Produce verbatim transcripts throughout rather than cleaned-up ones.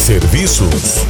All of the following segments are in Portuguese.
Serviços.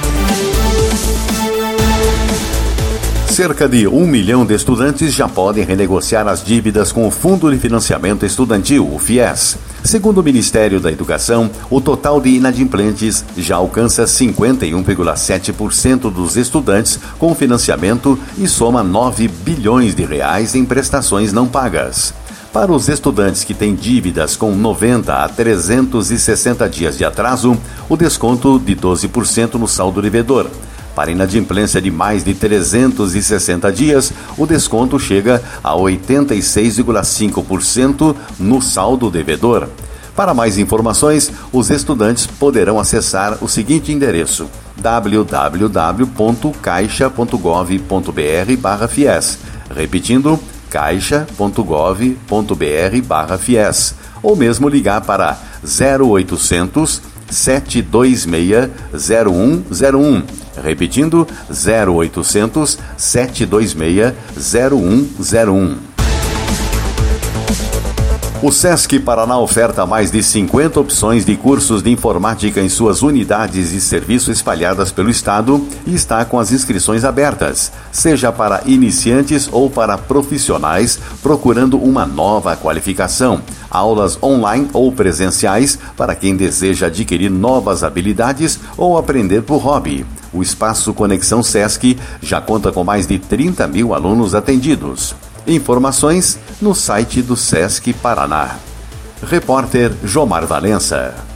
Cerca de um milhão de estudantes já podem renegociar as dívidas com o Fundo de Financiamento Estudantil, o FIES. Segundo o Ministério da Educação, o total de inadimplentes já alcança cinquenta e um vírgula sete por cento dos estudantes com financiamento e soma nove bilhões de reais em prestações não pagas. Para os estudantes que têm dívidas com noventa a trezentos e sessenta dias de atraso, o desconto de doze por cento no saldo devedor. Para inadimplência de mais de trezentos e sessenta dias, o desconto chega a oitenta e seis vírgula cinco por cento no saldo devedor. Para mais informações, os estudantes poderão acessar o seguinte endereço: w w w ponto caixa ponto gov ponto b r barra fies. Repetindo, caixa ponto gov ponto b r barra fies. Ou mesmo ligar para zero oitocentos, sete dois seis, zero um zero um. Repetindo, zero oitocentos, sete dois seis, zero um zero um. O SESC Paraná oferta mais de cinquenta opções de cursos de informática em suas unidades de serviço espalhadas pelo estado e está com as inscrições abertas, seja para iniciantes ou para profissionais procurando uma nova qualificação. Aulas online ou presenciais para quem deseja adquirir novas habilidades ou aprender por hobby. O Espaço Conexão SESC já conta com mais de trinta mil alunos atendidos. Informações no site do SESC Paraná. Repórter Jomar Valença.